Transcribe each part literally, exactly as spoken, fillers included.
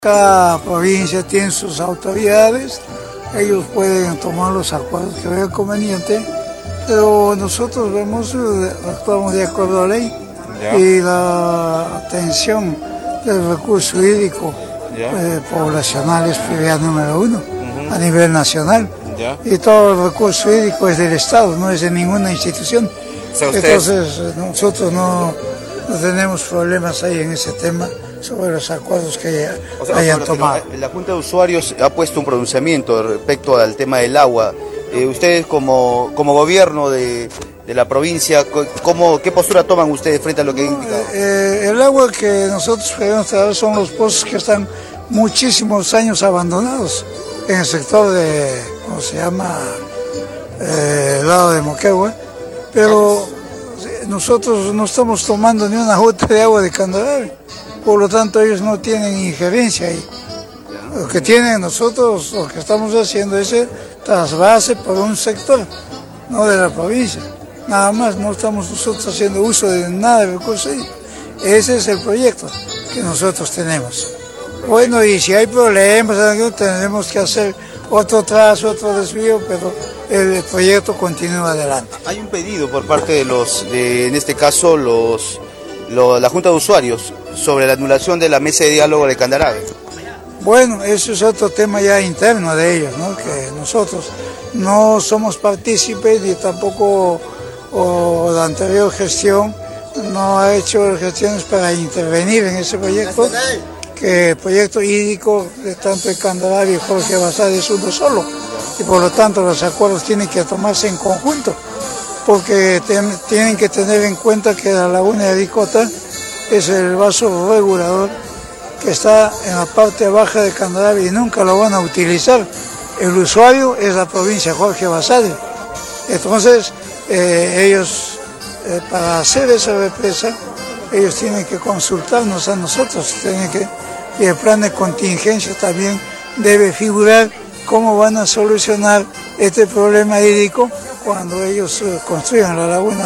Cada provincia tiene sus autoridades, ellos pueden tomar los acuerdos que vean conveniente, pero nosotros vemos, actuamos de acuerdo a la ley. Ya. Y la atención del recurso hídrico eh, poblacional es prioridad número uno uh-huh. a nivel nacional. Ya. Y todo el recurso hídrico es del Estado, no es de ninguna institución. O sea, Entonces nosotros no, no tenemos problemas ahí en ese tema sobre los acuerdos que haya, o sea, hayan tomado. La Junta de Usuarios ha puesto un pronunciamiento respecto al tema del agua. Eh, ustedes como, como gobierno de, de la provincia, ¿cómo, ¿qué postura toman ustedes frente a lo que no, ha indicado? Eh, el agua que nosotros queremos traer son los pozos que están muchísimos años abandonados en el sector de, ¿cómo se llama? Eh, el lado de Moquegua, pero nosotros no estamos tomando ni una gota de agua de Candarave. Por lo tanto, ellos no tienen injerencia ahí. Lo que tienen nosotros, lo que estamos haciendo es el trasvase por un sector, no de la provincia. Nada más, no estamos nosotros haciendo uso de nada de recursos ahí. Ese es el proyecto que nosotros tenemos. Bueno, y si hay problemas, tenemos que hacer otro trazo, otro desvío, pero el proyecto continúa adelante. Hay un pedido por parte de los, de, en este caso, los, los, la Junta de Usuarios, sobre la anulación de la mesa de diálogo de Candarave. Bueno, eso es otro tema ya interno de ellos, ¿no? Que nosotros no somos partícipes y tampoco o la anterior gestión no ha hecho gestiones para intervenir en ese proyecto, que el proyecto hídrico de tanto de Candarave y Jorge Basadre es uno solo, y por lo tanto los acuerdos tienen que tomarse en conjunto, porque ten, tienen que tener en cuenta que la laguna de Aricota es el vaso regulador que está en la parte baja de Candarave y nunca lo van a utilizar. El usuario es la provincia Jorge Basadre. Entonces, eh, ellos, eh, para hacer esa represa, ellos tienen que consultarnos a nosotros, tienen que, y el plan de contingencia también debe figurar cómo van a solucionar este problema hídrico cuando ellos eh, construyan la laguna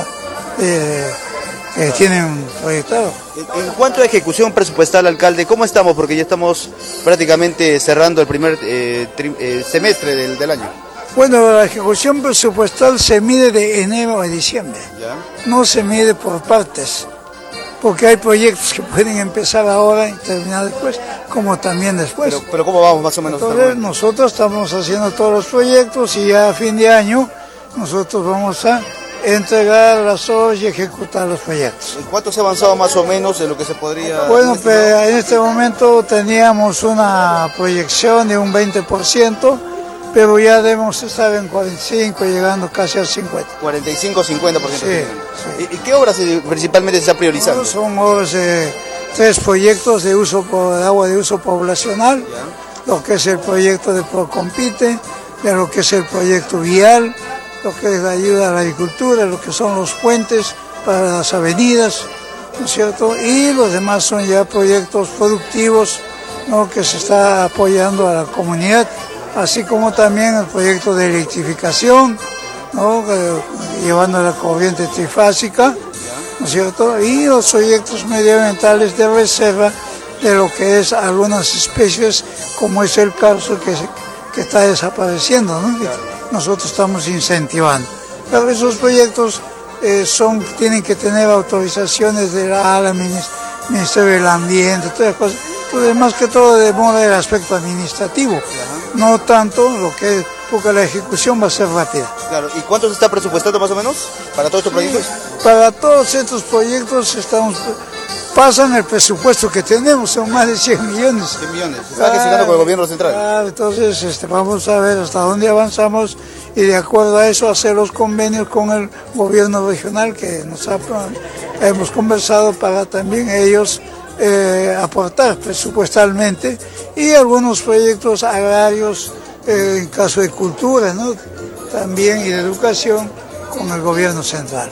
eh, que tienen proyectado. En cuanto a ejecución presupuestal, alcalde, ¿cómo estamos? Porque ya estamos prácticamente cerrando el primer eh, tri, eh, semestre del, del año. Bueno, la ejecución presupuestal se mide de enero a diciembre, ¿ya? No se mide por partes, porque hay proyectos que pueden empezar ahora y terminar después, como también después. Pero, pero ¿cómo vamos más o menos? Entonces nosotros estamos haciendo todos los proyectos y ya a fin de año nosotros vamos a entregar las obras y ejecutar los proyectos. ¿Cuánto se ha avanzado más o menos de lo que se podría...? Bueno, en este, pues, en este momento teníamos una proyección de un veinte por ciento, pero ya debemos estar en cuarenta y cinco, llegando casi al cincuenta. cuarenta y cinco, cincuenta por ciento. Sí, sí. ¿Y, ¿Y qué obras principalmente se está priorizando? No, son obras de tres proyectos de uso por, de agua de uso poblacional, ¿ya? Lo que es el proyecto de Procompite, de lo que es el proyecto vial, lo que es la ayuda a la agricultura, lo que son los puentes para las avenidas, ¿no es cierto? Y los demás son ya proyectos productivos, ¿no? Que se está apoyando a la comunidad, así como también el proyecto de electrificación, ¿no? Eh, llevando la corriente trifásica, ¿no es cierto? Y los proyectos medioambientales de reserva de lo que es algunas especies, como es el carso que, que está desapareciendo, ¿no? Nosotros estamos incentivando. Pero esos proyectos eh, son, tienen que tener autorizaciones de la ALA, Ministerio del Ambiente, todas las cosas. Entonces, más que todo demora el aspecto administrativo, no tanto lo que es, porque la ejecución va a ser rápida. Claro, ¿y cuánto se está presupuestando más o menos para todos estos proyectos? Sí, para todos estos proyectos estamos... pasan el presupuesto que tenemos, son más de cien millones. cien millones, se está gestionando con el gobierno central. Claro, entonces este, vamos a ver hasta dónde avanzamos y de acuerdo a eso hacer los convenios con el gobierno regional que nos ha, hemos conversado para también ellos eh, aportar presupuestalmente y algunos proyectos agrarios, eh, en caso de cultura, ¿no? También y de educación con el gobierno central.